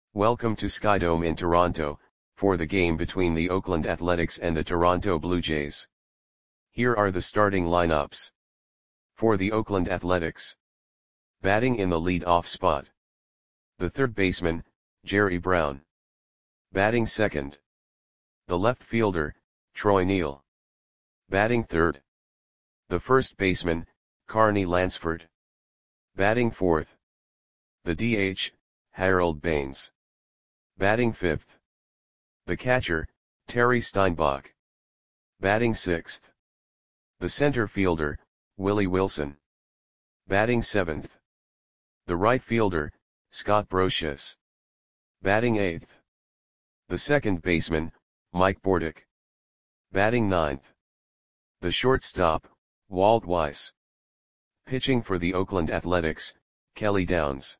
Welcome to Skydome in Toronto, for the game between the Oakland Athletics and the Toronto Blue Jays. Here are the starting lineups. For the Oakland Athletics. Batting in the lead-off spot. The third baseman, Jerry Brown. Batting second. The left fielder, Troy Neal. Batting third. The first baseman, Carney Lansford. Batting fourth. The DH, Harold Baines. Batting fifth. The catcher, Terry Steinbach. Batting sixth. The center fielder, Willie Wilson. Batting seventh. The right fielder, Scott Brosius. Batting eighth. The second baseman, Mike Bordick. Batting ninth. The shortstop, Walt Weiss. Pitching for the Oakland Athletics, Kelly Downs.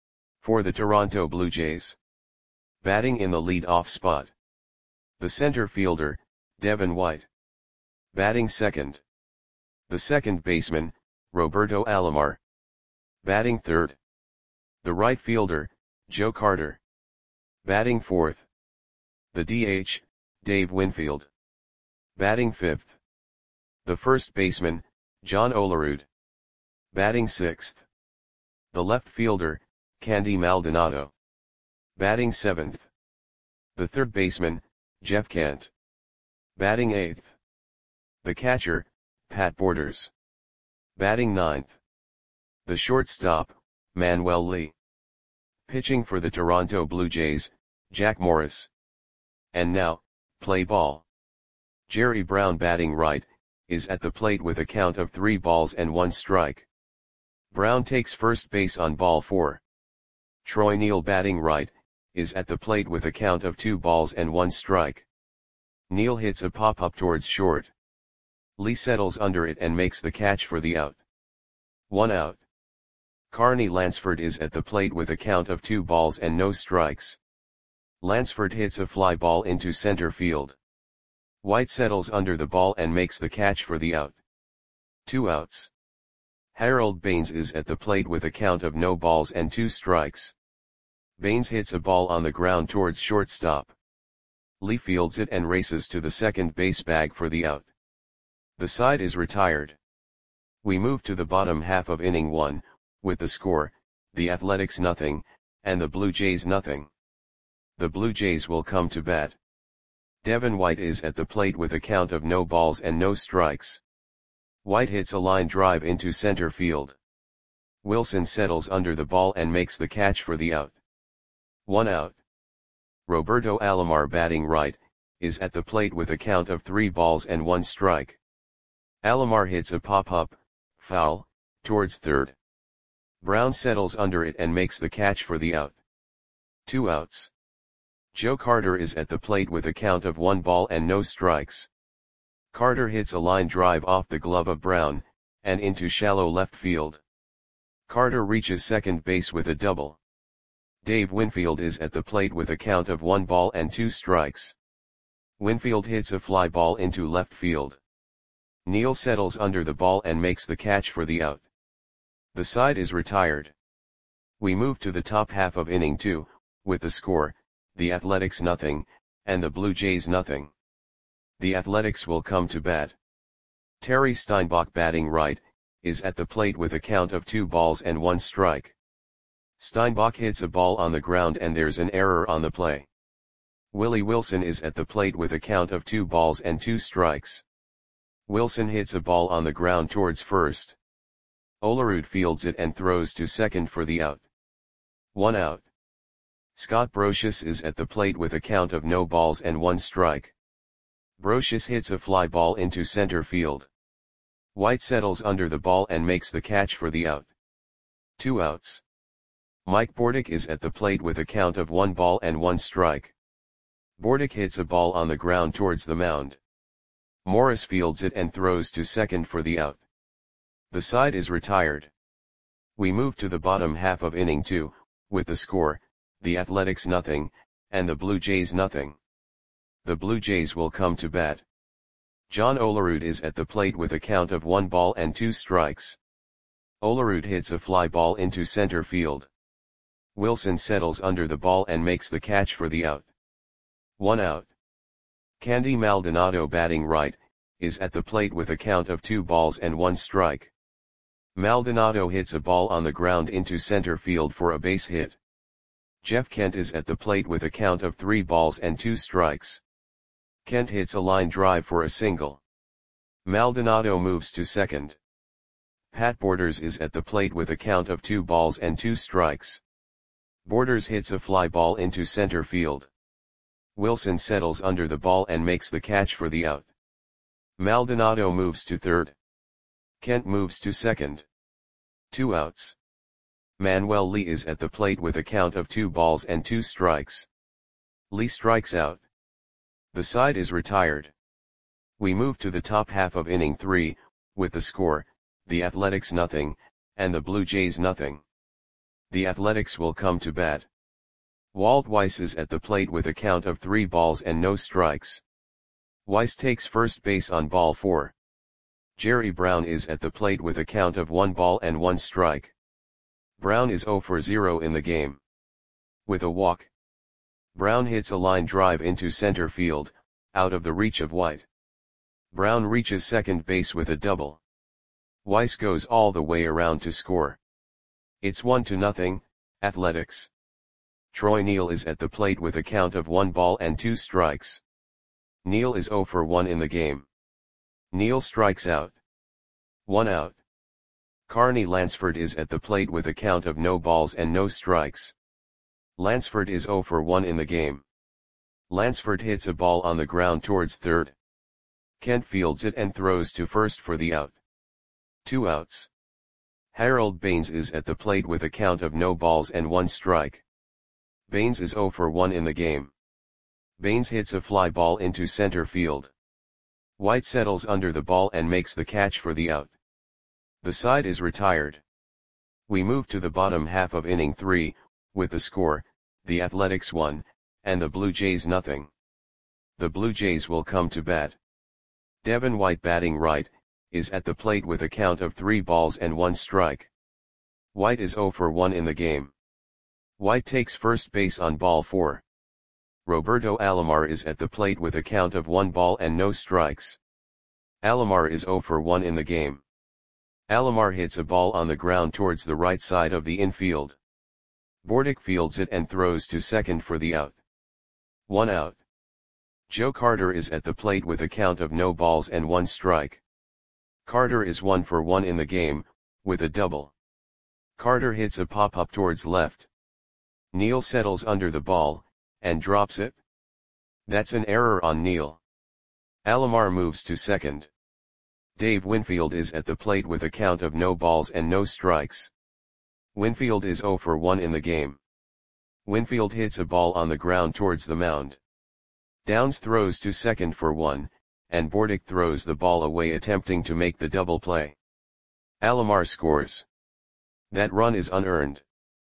For the Toronto Blue Jays. Batting in the lead-off spot. The center fielder, Devin White. Batting second. The second baseman, Roberto Alomar. Batting third. The right fielder, Joe Carter. Batting fourth. The DH, Dave Winfield. Batting fifth. The first baseman, John Olerud. Batting sixth. The left fielder, Candy Maldonado. Batting seventh. The third baseman, Jeff Kent. Batting eighth. The catcher, Pat Borders. Batting ninth. The shortstop, Manuel Lee. Pitching for the Toronto Blue Jays, Jack Morris. And now, play ball. Jerry Brown batting right, is at the plate with a count of 3 balls and 1 strike. Brown takes first base on ball 4. Troy Neal batting right, is at the plate with a count of 2 balls and 1 strike. Neal hits a pop-up towards short. Lee settles under it and makes the catch for the out. 1 out. Carney Lansford is at the plate with a count of 2 balls and no strikes. Lansford hits a fly ball into center field. White settles under the ball and makes the catch for the out. 2 outs. Harold Baines is at the plate with a count of no balls and 2 strikes. Baines hits a ball on the ground towards shortstop. Lee fields it and races to the second base bag for the out. The side is retired. We move to the bottom half of inning 1, with the score, the Athletics nothing, and the Blue Jays nothing. The Blue Jays will come to bat. Devin White is at the plate with a count of no balls and no strikes. White hits a line drive into center field. Wilson settles under the ball and makes the catch for the out. 1 out. Roberto Alomar batting right, is at the plate with a count of 3 balls and 1 strike. Alomar hits a pop-up, foul, towards third. Brown settles under it and makes the catch for the out. 2 outs. Joe Carter is at the plate with a count of 1 ball and no strikes. Carter hits a line drive off the glove of Brown, and into shallow left field. Carter reaches second base with a double. Dave Winfield is at the plate with a count of 1 ball and 2 strikes. Winfield hits a fly ball into left field. Neal settles under the ball and makes the catch for the out. The side is retired. We move to the top half of inning 2, with the score, the Athletics nothing, and the Blue Jays nothing. The Athletics will come to bat. Terry Steinbach batting right, is at the plate with a count of 2 balls and 1 strike. Steinbach hits a ball on the ground and there's an error on the play. Willie Wilson is at the plate with a count of 2 balls and 2 strikes. Wilson hits a ball on the ground towards first. Olerud fields it and throws to second for the out. 1 out. Scott Brosius is at the plate with a count of no balls and 1 strike. Brosius hits a fly ball into center field. White settles under the ball and makes the catch for the out. 2 outs. Mike Bordick is at the plate with a count of 1 ball and 1 strike. Bordick hits a ball on the ground towards the mound. Morris fields it and throws to second for the out. The side is retired. We move to the bottom half of inning 2, with the score, the Athletics nothing, and the Blue Jays nothing. The Blue Jays will come to bat. John Olerud is at the plate with a count of 1 ball and 2 strikes. Olerud hits a fly ball into center field. Wilson settles under the ball and makes the catch for the out. 1 out. Candy Maldonado, batting right, is at the plate with a count of 2 balls and 1 strike. Maldonado hits a ball on the ground into center field for a base hit. Jeff Kent is at the plate with a count of 3 balls and 2 strikes. Kent hits a line drive for a single. Maldonado moves to second. Pat Borders is at the plate with a count of 2 balls and 2 strikes. Borders hits a fly ball into center field. Wilson settles under the ball and makes the catch for the out. Maldonado moves to third. Kent moves to second. 2 outs. Manuel Lee is at the plate with a count of 2 balls and 2 strikes. Lee strikes out. The side is retired. We move to the top half of inning 3, with the score, the Athletics 0, and the Blue Jays 0. The Athletics will come to bat. Walt Weiss is at the plate with a count of 3 balls and no strikes. Weiss takes first base on ball 4. Jerry Brown is at the plate with a count of 1 ball and 1 strike. Brown is 0 for 0 in the game. With a walk, Brown hits a line drive into center field, out of the reach of White. Brown reaches second base with a double. Weiss goes all the way around to score. It's 1-0, Athletics. Troy Neal is at the plate with a count of 1 ball and 2 strikes. Neal is 0 for 1 in the game. Neal strikes out. 1 out. Carney Lansford is at the plate with a count of no balls and no strikes. Lansford is 0 for 1 in the game. Lansford hits a ball on the ground towards third. Kent fields it and throws to first for the out. 2 outs. Harold Baines is at the plate with a count of no balls and 1 strike. Baines is 0 for 1 in the game. Baines hits a fly ball into center field. White settles under the ball and makes the catch for the out. The side is retired. We move to the bottom half of inning 3, with the score, the Athletics 1, and the Blue Jays 0. The Blue Jays will come to bat. Devin White, batting right, is at the plate with a count of 3 balls and 1 strike. White is 0 for 1 in the game. White takes first base on ball 4. Roberto Alomar is at the plate with a count of 1 ball and no strikes. Alomar is 0 for 1 in the game. Alomar hits a ball on the ground towards the right side of the infield. Bordick fields it and throws to second for the out. 1 out. Joe Carter is at the plate with a count of no balls and 1 strike. Carter is 1 for 1 in the game, with a double. Carter hits a pop-up towards left. Neal settles under the ball, and drops it. That's an error on Neal. Alomar moves to second. Dave Winfield is at the plate with a count of no balls and no strikes. Winfield is 0 for 1 in the game. Winfield hits a ball on the ground towards the mound. Downs throws to second for 1, and Bordick throws the ball away attempting to make the double play. Alomar scores. That run is unearned.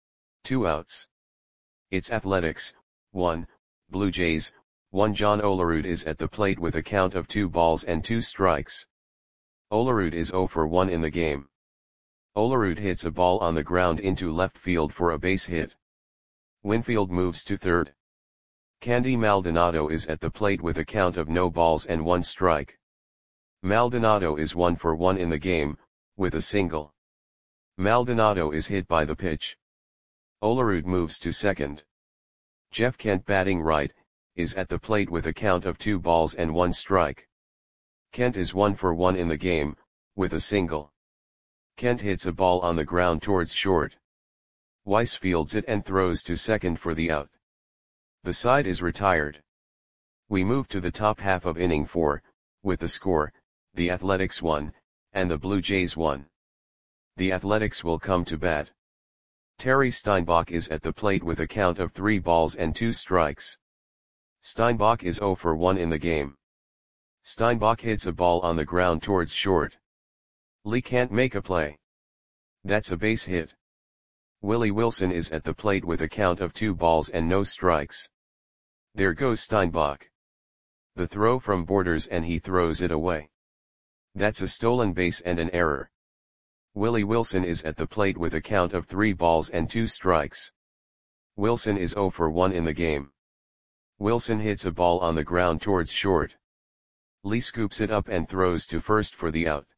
2 outs. It's Athletics 1, Blue Jays 1. John Olerud is at the plate with a count of 2 balls and 2 strikes. Olerud is 0 for 1 in the game. Olerud hits a ball on the ground into left field for a base hit. Winfield moves to third. Candy Maldonado is at the plate with a count of no balls and 1 strike. Maldonado is 1 for 1 in the game, with a single. Maldonado is hit by the pitch. Olerud moves to second. Jeff Kent, batting right, is at the plate with a count of 2 balls and 1 strike. Kent is 1 for 1 in the game, with a single. Kent hits a ball on the ground towards short. Weiss fields it and throws to second for the out. The side is retired. We move to the top half of inning 4, with the score, the Athletics 1, and the Blue Jays 1. The Athletics will come to bat. Terry Steinbach is at the plate with a count of 3 balls and 2 strikes. Steinbach is 0 for 1 in the game. Steinbach hits a ball on the ground towards short. Lee can't make a play. That's a base hit. Willie Wilson is at the plate with a count of 2 balls and no strikes. There goes Steinbach. The throw from Borders and he throws it away. That's a stolen base and an error. Willie Wilson is at the plate with a count of 3 balls and 2 strikes. Wilson is 0 for 1 in the game. Wilson hits a ball on the ground towards short. Lee scoops it up and throws to first for the out.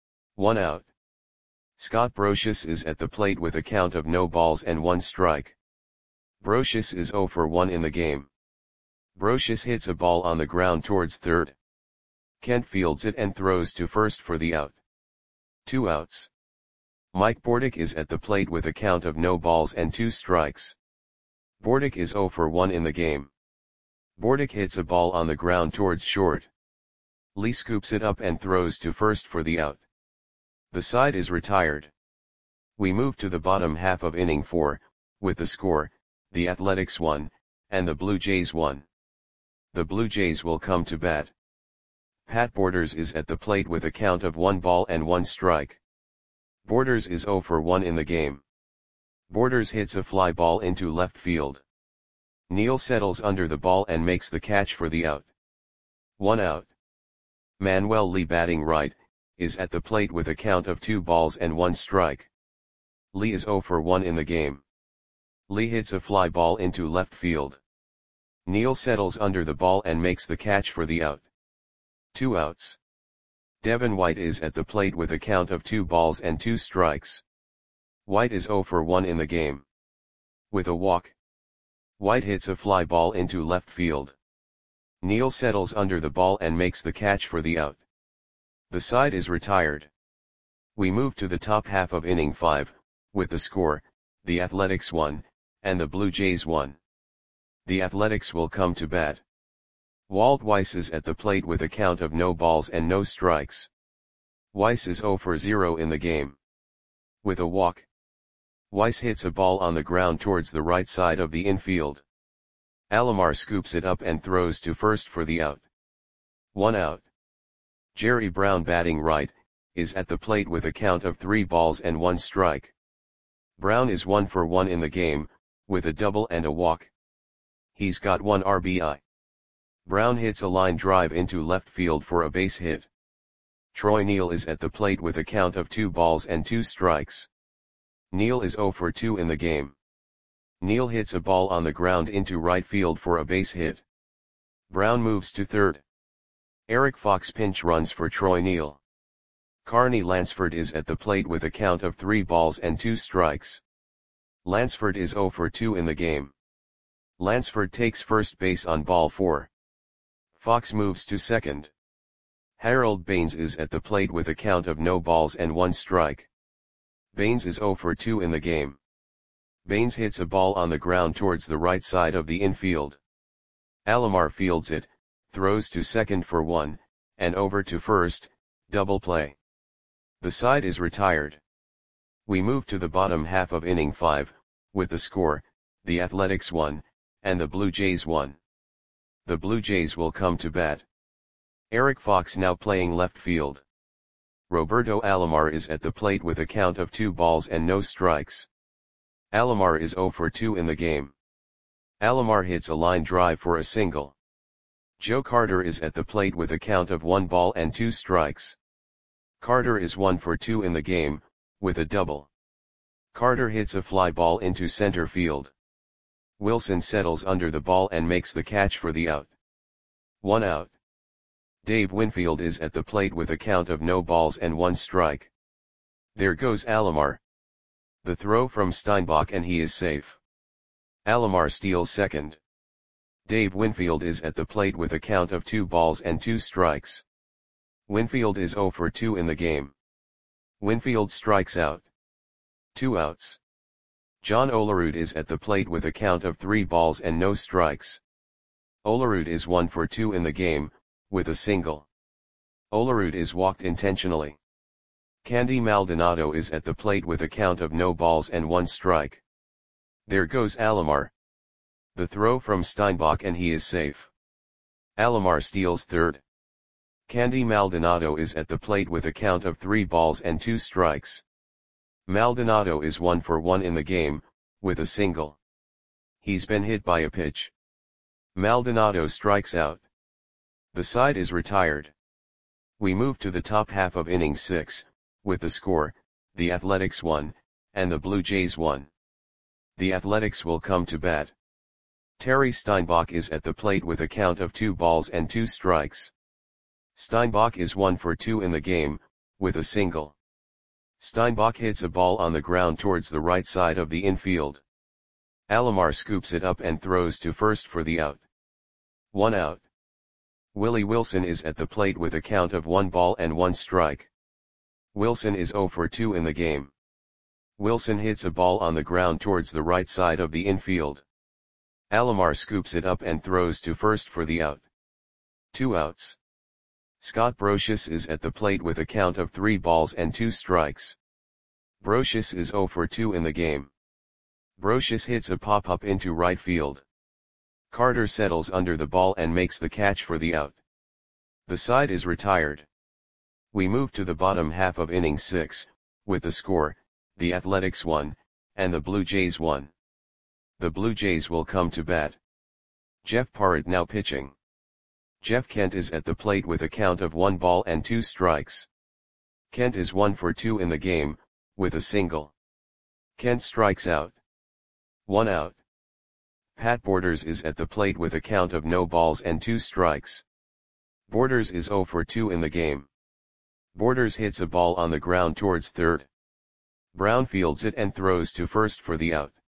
1 out. Scott Brocious is at the plate with a count of no balls and 1 strike. Brocious is 0 for 1 in the game. Brocious hits a ball on the ground towards third. Kent fields it and throws to first for the out. 2 outs. Mike Bordick is at the plate with a count of no balls and 2 strikes. Bordick is 0 for 1 in the game. Bordick hits a ball on the ground towards short. Lee scoops it up and throws to first for the out. The side is retired. We move to the bottom half of inning 4, with the score, the Athletics 1, and the Blue Jays 1. The Blue Jays will come to bat. Pat Borders is at the plate with a count of 1 ball and 1 strike. Borders is 0 for 1 in the game. Borders hits a fly ball into left field. Neal settles under the ball and makes the catch for the out. 1 out. Manuel Lee, batting right, is at the plate with a count of 2 balls and 1 strike. Lee is 0 for 1 in the game. Lee hits a fly ball into left field. Neal settles under the ball and makes the catch for the out. 2 outs. Devin White is at the plate with a count of 2 balls and 2 strikes. White is 0 for 1 in the game. With a walk, White hits a fly ball into left field. Neal settles under the ball and makes the catch for the out. The side is retired. We move to the top half of inning 5, with the score, the Athletics 1, and the Blue Jays 1. The Athletics will come to bat. Walt Weiss is at the plate with a count of no balls and no strikes. Weiss is 0 for 0 in the game. With a walk, Weiss hits a ball on the ground towards the right side of the infield. Alomar scoops it up and throws to first for the out. 1 out. Jerry Brown, batting right, is at the plate with a count of 3 balls and 1 strike. Brown is 1 for 1 in the game, with a double and a walk. He's got 1 RBI. Brown hits a line drive into left field for a base hit. Troy Neal is at the plate with a count of 2 balls and 2 strikes. Neal is 0 for 2 in the game. Neal hits a ball on the ground into right field for a base hit. Brown moves to third. Eric Fox pinch runs for Troy Neal. Carney Lansford is at the plate with a count of 3 balls and 2 strikes. Lansford is 0 for 2 in the game. Lansford takes first base on ball 4. Fox moves to second. Harold Baines is at the plate with a count of no balls and 1 strike. Baines is 0 for 2 in the game. Baines hits a ball on the ground towards the right side of the infield. Alomar fields it, throws to second for 1, and over to first, double play. The side is retired. We move to the bottom half of inning 5, with the score, the Athletics 1, and the Blue Jays 1. The Blue Jays will come to bat. Eric Fox now playing left field. Roberto Alomar is at the plate with a count of 2 balls and no strikes. Alomar is 0 for 2 in the game. Alomar hits a line drive for a single. Joe Carter is at the plate with a count of 1 ball and 2 strikes. Carter is 1 for 2 in the game, with a double. Carter hits a fly ball into center field. Wilson settles under the ball and makes the catch for the out. 1 out. Dave Winfield is at the plate with a count of no balls and 1 strike. There goes Alomar. The throw from Steinbach and he is safe. Alomar steals second. Dave Winfield is at the plate with a count of 2 balls and 2 strikes. Winfield is 0 for 2 in the game. Winfield strikes out. 2 outs. John Olerud is at the plate with a count of 3 balls and no strikes. Olerud is 1 for 2 in the game, with a single. Olerud is walked intentionally. Candy Maldonado is at the plate with a count of no balls and 1 strike. There goes Alomar. The throw from Steinbach and he is safe. Alomar steals third. Candy Maldonado is at the plate with a count of 3 balls and 2 strikes. Maldonado is 1 for 1 in the game, with a single. He's been hit by a pitch. Maldonado strikes out. The side is retired. We move to the top half of inning 6, with the score, the Athletics 1, and the Blue Jays 1. The Athletics will come to bat. Terry Steinbach is at the plate with a count of 2 balls and 2 strikes. Steinbach is 1 for 2 in the game, with a single. Steinbach hits a ball on the ground towards the right side of the infield. Alomar scoops it up and throws to first for the out. 1 out. Willie Wilson is at the plate with a count of 1 ball and 1 strike. Wilson is 0 for 2 in the game. Wilson hits a ball on the ground towards the right side of the infield. Alomar scoops it up and throws to first for the out. 2 outs. Scott Brocious is at the plate with a count of 3 balls and 2 strikes. Brocious is 0 for 2 in the game. Brocious hits a pop-up into right field. Carter settles under the ball and makes the catch for the out. The side is retired. We move to the bottom half of inning 6, with the score, the Athletics 1, and the Blue Jays 1. The Blue Jays will come to bat. Jeff Parrott now pitching. Jeff Kent is at the plate with a count of 1 ball and 2 strikes. Kent is 1 for 2 in the game, with a single. Kent strikes out. 1 out. Pat Borders is at the plate with a count of no balls and 2 strikes. Borders is 0 for 2 in the game. Borders hits a ball on the ground towards third. Brown fields it and throws to first for the out.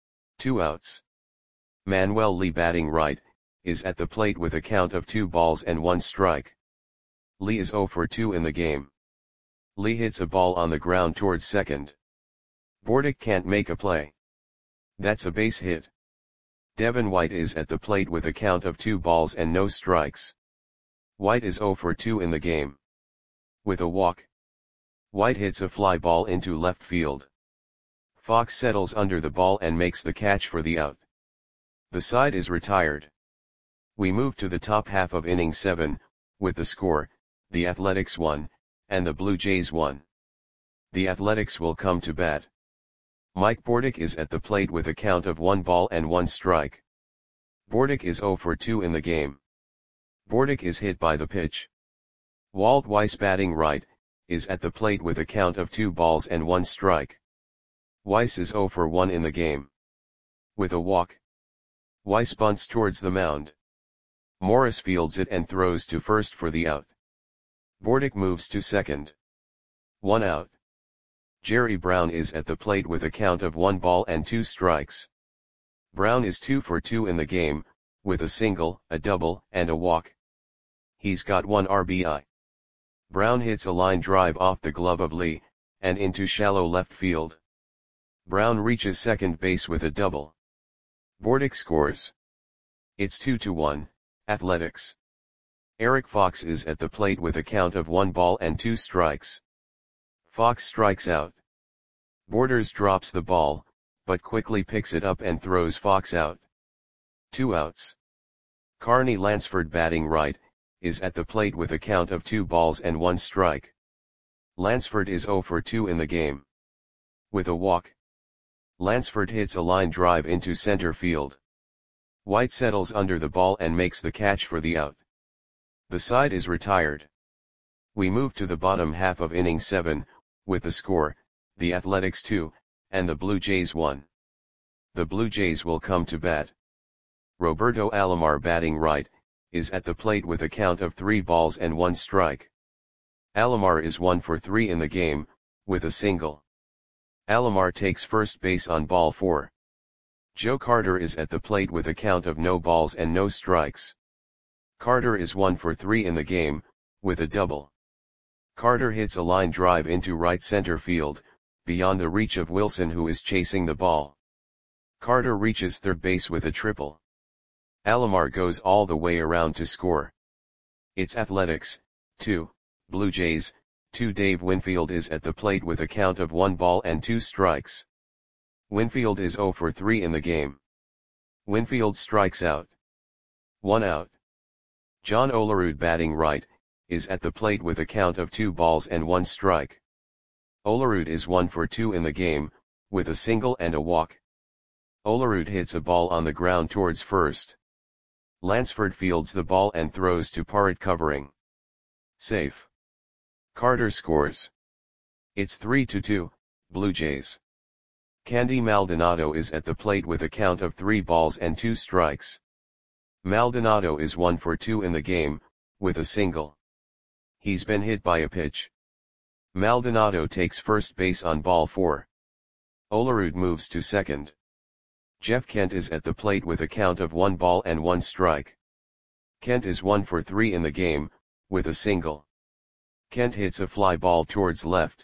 2 outs. Manuel Lee batting right, is at the plate with a count of 2 balls and 1 strike. Lee is 0 for 2 in the game. Lee hits a ball on the ground towards second. Bordick can't make a play. That's a base hit. Devin White is at the plate with a count of 2 balls and no strikes. White is 0 for 2 in the game. With a walk. White hits a fly ball into left field. Fox settles under the ball and makes the catch for the out. The side is retired. We move to the top half of inning 7, with the score, the Athletics 1, and the Blue Jays 1. The Athletics will come to bat. Mike Bordick is at the plate with a count of 1 ball and 1 strike. Bordick is 0 for 2 in the game. Bordick is hit by the pitch. Walt Weiss batting right, is at the plate with a count of 2 balls and 1 strike. Weiss is 0 for 1 in the game. With a walk. Weiss bunts towards the mound. Morris fields it and throws to first for the out. Bordick moves to second. 1 out. Jerry Brown is at the plate with a count of 1 ball and 2 strikes. Brown is 2 for 2 in the game, with a single, a double, and a walk. He's got 1 RBI. Brown hits a line drive off the glove of Lee, and into shallow left field. Brown reaches second base with a double. Bordick scores. It's 2-1, Athletics. Eric Fox is at the plate with a count of 1 ball and 2 strikes. Fox strikes out. Borders drops the ball, but quickly picks it up and throws Fox out. 2 outs. Carney Lansford batting right, is at the plate with a count of 2 balls and 1 strike. Lansford is 0 for 2 in the game. With a walk. Lansford hits a line drive into center field. White settles under the ball and makes the catch for the out. The side is retired. We move to the bottom half of inning 7, with the score, the Athletics 2, and the Blue Jays 1. The Blue Jays will come to bat. Roberto Alomar batting right, is at the plate with a count of 3 balls and 1 strike. Alomar is 1 for 3 in the game, with a single. Alomar takes first base on ball 4. Joe Carter is at the plate with a count of no balls and no strikes. Carter is 1 for 3 in the game, with a double. Carter hits a line drive into right center field, beyond the reach of Wilson who is chasing the ball. Carter reaches third base with a triple. Alomar goes all the way around to score. It's Athletics, 2, Blue Jays, 2. Dave Winfield is at the plate with a count of 1 ball and 2 strikes. Winfield is 0 for 3 in the game. Winfield strikes out. 1 out. John Olerud batting right, is at the plate with a count of 2 balls and 1 strike. Olerud is 1 for 2 in the game, with a single and a walk. Olerud hits a ball on the ground towards first. Lansford fields the ball and throws to Parrott covering. Safe. Carter scores. It's 3-2, Blue Jays. Candy Maldonado is at the plate with a count of 3 balls and 2 strikes. Maldonado is 1 for 2 in the game, with a single. He's been hit by a pitch. Maldonado takes first base on ball 4. Olerud moves to second. Jeff Kent is at the plate with a count of 1 ball and 1 strike. Kent is 1 for 3 in the game, with a single. Kent hits a fly ball towards left.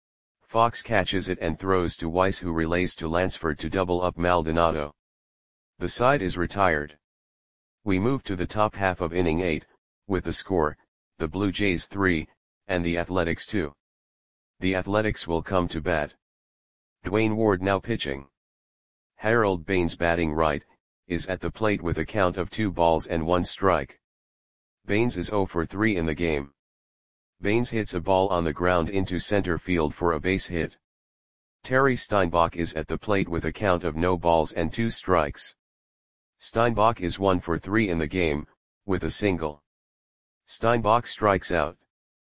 Fox catches it and throws to Weiss, who relays to Lansford to double up Maldonado. The side is retired. We move to the top half of inning 8, with the score, the Blue Jays 3, and the Athletics 2. The Athletics will come to bat. Dwayne Ward now pitching. Harold Baines batting right, is at the plate with a count of 2 balls and 1 strike. Baines is 0 for 3 in the game. Baines hits a ball on the ground into center field for a base hit. Terry Steinbach is at the plate with a count of no balls and 2 strikes. Steinbach is 1 for 3 in the game, with a single. Steinbach strikes out.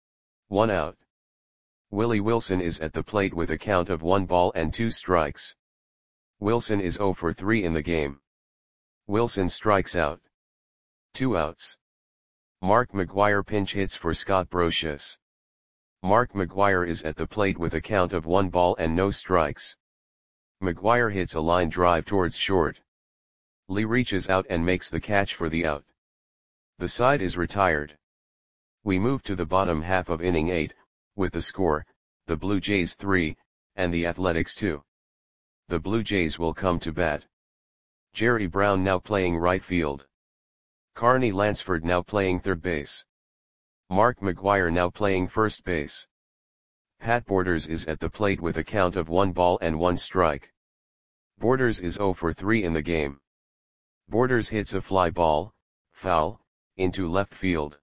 1 out. Willie Wilson is at the plate with a count of 1 ball and 2 strikes. Wilson is 0 for 3 in the game. Wilson strikes out. 2 outs. Mark McGwire pinch hits for Scott Brocious. Mark McGwire is at the plate with a count of 1 ball and no strikes. McGwire hits a line drive towards short. Lee reaches out and makes the catch for the out. The side is retired. We move to the bottom half of inning 8, with the score, the Blue Jays 3, and the Athletics 2. The Blue Jays will come to bat. Jerry Brown now playing right field. Carney Lansford now playing third base. Mark McGwire now playing first base. Pat Borders is at the plate with a count of 1 ball and 1 strike. Borders is 0 for 3 in the game. Borders hits a fly ball, foul, into left field.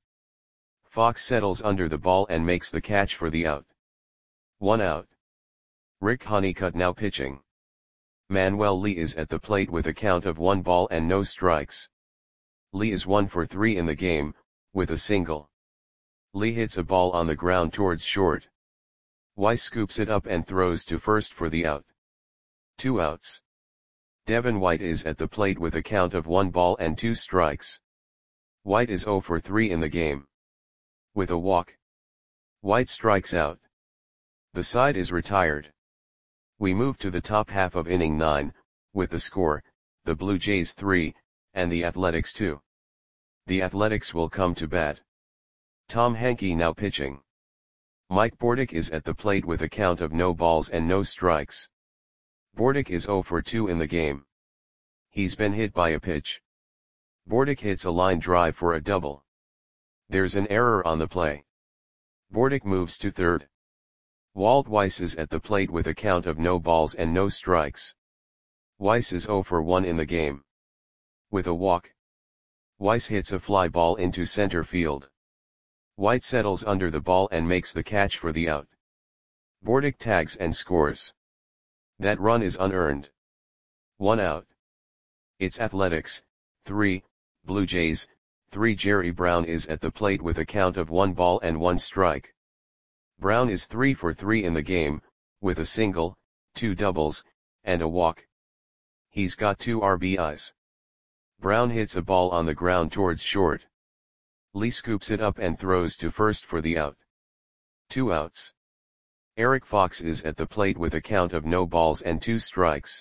Fox settles under the ball and makes the catch for the out. 1 out. Rick Honeycutt now pitching. Manuel Lee is at the plate with a count of 1 ball and no strikes. Lee is 1 for 3 in the game, with a single. Lee hits a ball on the ground towards short. Weiss scoops it up and throws to first for the out. 2 outs. Devin White is at the plate with a count of 1 ball and 2 strikes. White is 0 for 3 in the game. With a walk. White strikes out. The side is retired. We move to the top half of inning 9, with the score, the Blue Jays 3, and the Athletics 2. The Athletics will come to bat. Tom Henke now pitching. Mike Bordick is at the plate with a count of no balls and no strikes. Bordick is 0 for 2 in the game. He's been hit by a pitch. Bordick hits a line drive for a double. There's an error on the play. Bordick moves to third. Walt Weiss is at the plate with a count of no balls and no strikes. Weiss is 0 for 1 in the game. With a walk. Weiss hits a fly ball into center field. White settles under the ball and makes the catch for the out. Bordick tags and scores. That run is unearned. 1 out. It's Athletics, 3, Blue Jays, 3. Jerry Brown is at the plate with a count of 1 ball and 1 strike. Brown is 3 for 3 in the game, with a single, 2 doubles, and a walk. He's got 2 RBIs. Brown hits a ball on the ground towards short. Lee scoops it up and throws to first for the out. 2 outs. Eric Fox is at the plate with a count of no balls and 2 strikes.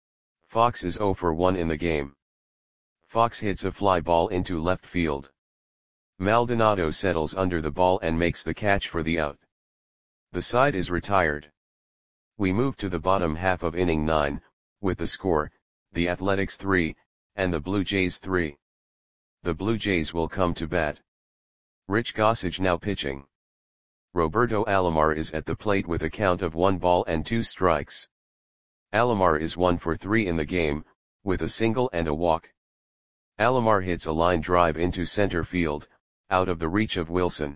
Fox is 0 for 1 in the game. Fox hits a fly ball into left field. Maldonado settles under the ball and makes the catch for the out. The side is retired. We move to the bottom half of inning 9, with the score, the Athletics 3, and the Blue Jays 3. The Blue Jays will come to bat. Rich Gossage now pitching. Roberto Alomar is at the plate with a count of 1 ball and 2 strikes. Alomar is 1 for 3 in the game, with a single and a walk. Alomar hits a line drive into center field, out of the reach of Wilson.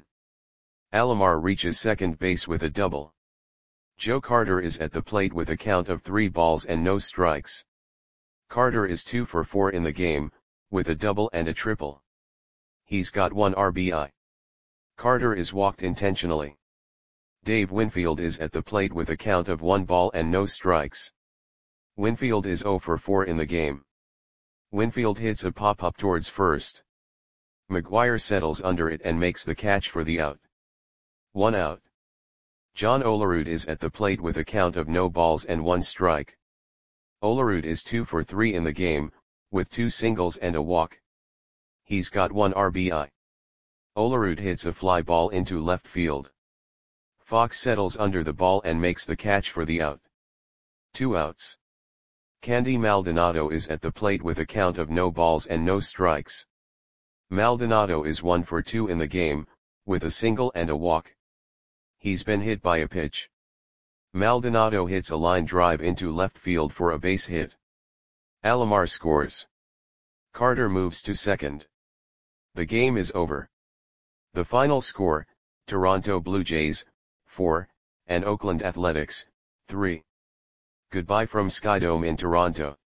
Alomar reaches second base with a double. Joe Carter is at the plate with a count of 3 balls and no strikes. Carter is 2 for 4 in the game, with a double and a triple. He's got 1 RBI. Carter is walked intentionally. Dave Winfield is at the plate with a count of 1 ball and no strikes. Winfield is 0 for 4 in the game. Winfield hits a pop-up towards first. McGuire settles under it and makes the catch for the out. 1 out. John Olerud is at the plate with a count of no balls and 1 strike. Olerud is 2 for 3 in the game, with 2 singles and a walk. He's got 1 RBI. Olerud hits a fly ball into left field. Fox settles under the ball and makes the catch for the out. 2 outs. Candy Maldonado is at the plate with a count of no balls and no strikes. Maldonado is 1 for 2 in the game, with a single and a walk. He's been hit by a pitch. Maldonado hits a line drive into left field for a base hit. Alomar scores. Carter moves to second. The game is over. The final score, Toronto Blue Jays, 4, and Oakland Athletics, 3. Goodbye from Skydome in Toronto.